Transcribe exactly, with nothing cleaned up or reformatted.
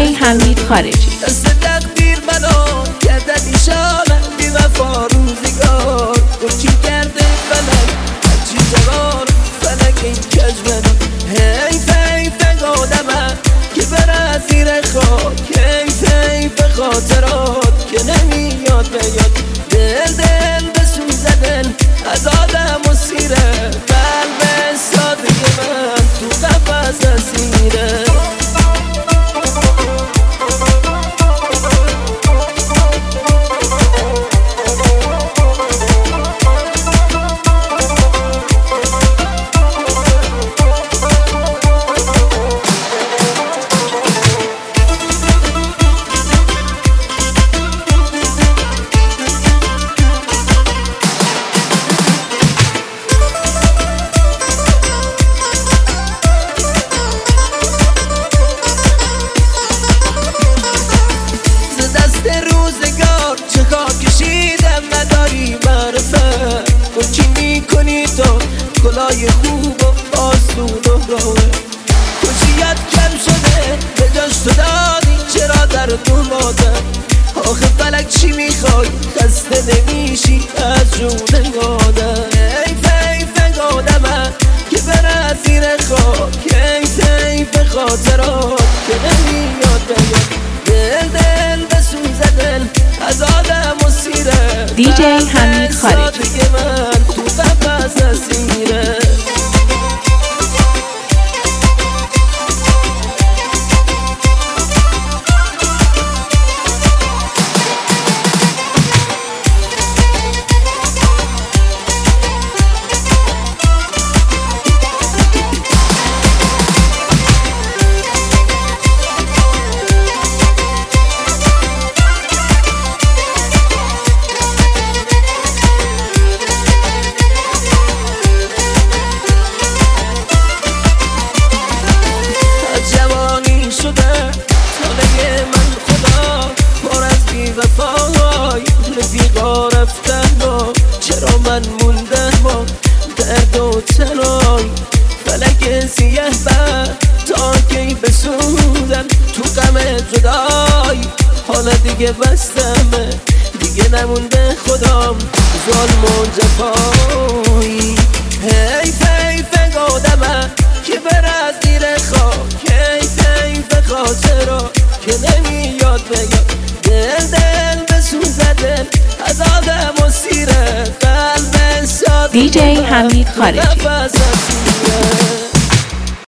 دیجی حمید خارجی. دست تقدیر منو گردد ایشانه بی وفا روزگار گرچی کرده فلک هرچی زمان فلک این کج منو حیف حیف آدمه که بره زیر خاک حیف حیف خاطرات که نمیاد بیاد دل دل بسوزه دل از آدم و سیره قلب ساده من تو قفص اسیره چه کار کشیدم نداری معرفه گرچی میکنی تو گلای خوب و آسون و راوه کجیت کم شده به جاش تو دادی چرا در تو مادم آخه فلک چی میخوای خسته نمیشی از جون آدم حیف حیف آدمه که بره زیر خاک حیف حیف خاطرات که نمیاد بیاد دل دل بسوزه دل از آدم و سیره دیجی حمید خارجی. من تو قفص اسیره رفیقا رفتن و چرا من موندم و درد و تنای فلک سیه بر تا کی بسوزم تو غم جدای حالا دیگه بستمه دیگه نمونده خودم ظلم و جفایی حیف حیف آدمه که بره زیر خاک حیف حیف خاطرات که نمیاد بیاد دل دل بسوزه دل از آدم و سیره قلب ساده دیجی حمید خارجی.